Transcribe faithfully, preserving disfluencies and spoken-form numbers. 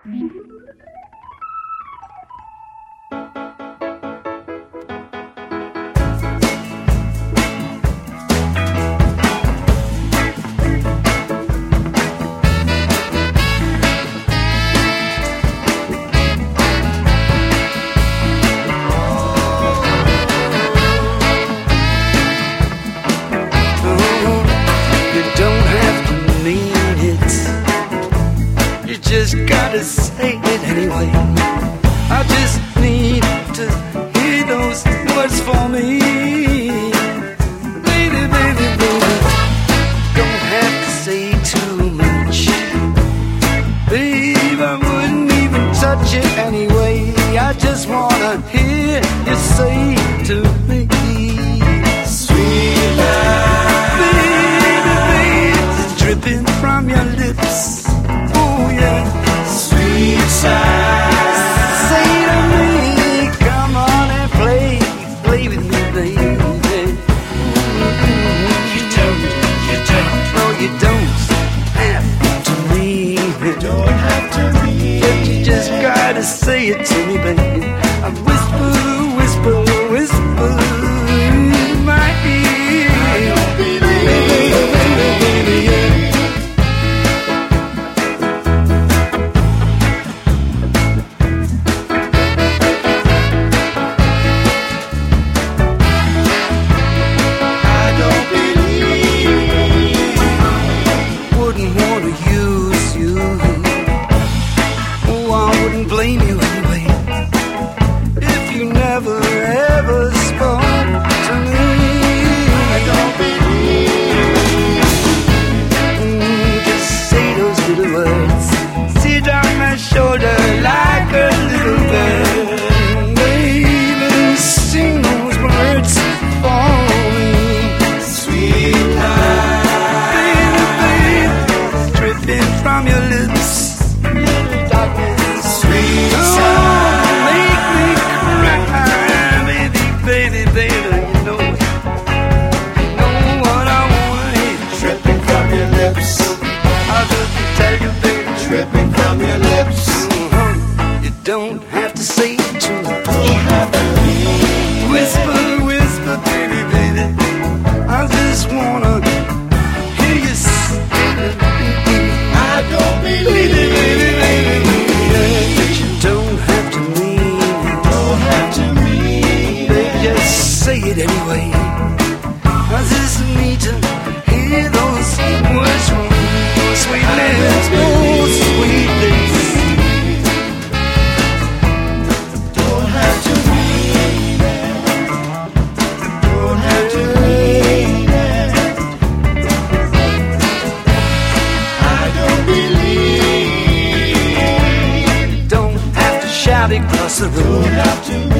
Just gotta say it anyway. I just need to hear those words for me. Baby, baby, baby, don't have to say too much. Babe, I wouldn't even touch it anyway. I just wanna hear you say to me, sweet love. Baby, baby, it's dripping from your lips. Oh yeah, sweet side. Say to me, come on and play, play with me, baby. You don't, you don't, no, you don't have to me. Don't have to me. But you just gotta say it to me, baby. I whisper, whisper, whisper in my ear. I don't believe, baby, baby, baby, yeah. Blame you anyway if you never ever spoke to me. I don't believe. Mm, just say those little words. Sit on my shoulder like a little bird, baby. Sing those words for me, sweet love. Baby, baby, dripping from your lips. Dripping from your lips. Mm-hmm. You don't have to say it too much. Don't have to be. Whisper, whisper, baby, baby. I just wanna hear you say it. I don't believe, baby, baby, baby, baby. But you don't have to mean it. Don't have to mean baby, it. just say it anyway. I just need to hear those words from your sweet lips. Oh, sweet lips. Don't have to mean it. Don't have to mean it. I don't believe. Don't have to shout across the room. Don't have to mean it.